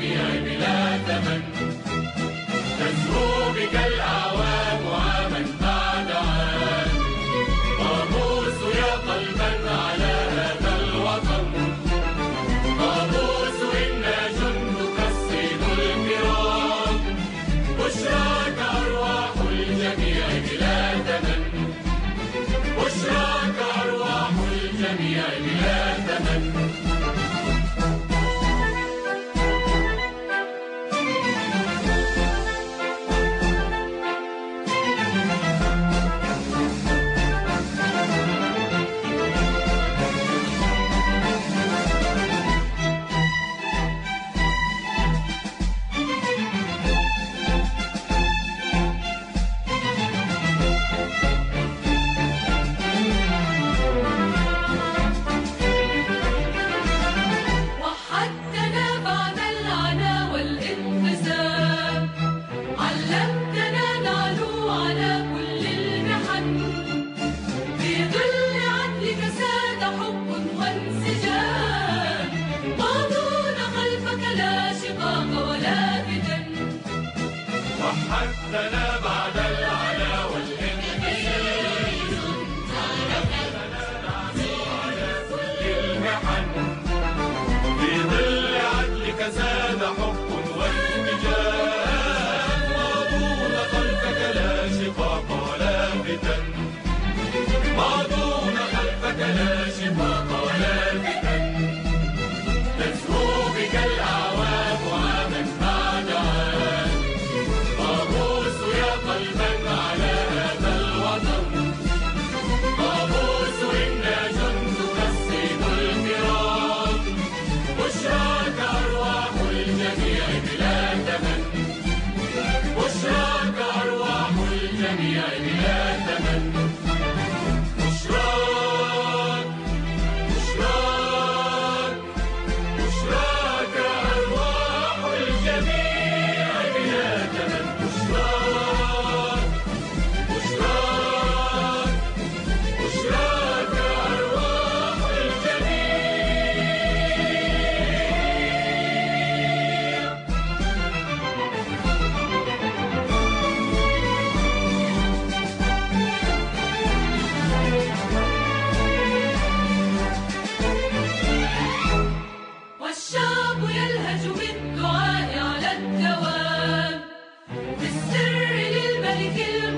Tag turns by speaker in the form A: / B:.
A: الجميع بلا ثمن. تزهو بك الأعوام عاما بعد عام، طابوس يا قلبا على هذا الوطن. طابوس إنا جندك الصيد الكرام، بشراك أرواح الجميع بلا ثمن. بشراك أرواح الجميع بلا ثمن. وحدتنا بعد العلا والانكسار، علمتنا نعلو على كل المحن. في ظل عدلك زاد حب واتجاه، ماضون خلفك لا شقاق ولا فتن. ماضون خلفك لا شقاق ولا فتن. تزهو بك الأعوام عاما بعد عام، طابوس يا قلبا على هذا الوطن. طابوس إنا جندك الصيد الكرام، بشراك أرواح الجميع بلا ثمن. بشراك أرواح الجميع بلا ثمن. بشراك بشراك بشراك أرواح الجميع بلا ثمن. بشراك بشراك بشراك أرواح الجميع. والشعب يلهج بالدعاء على الدوام، بالسر للملك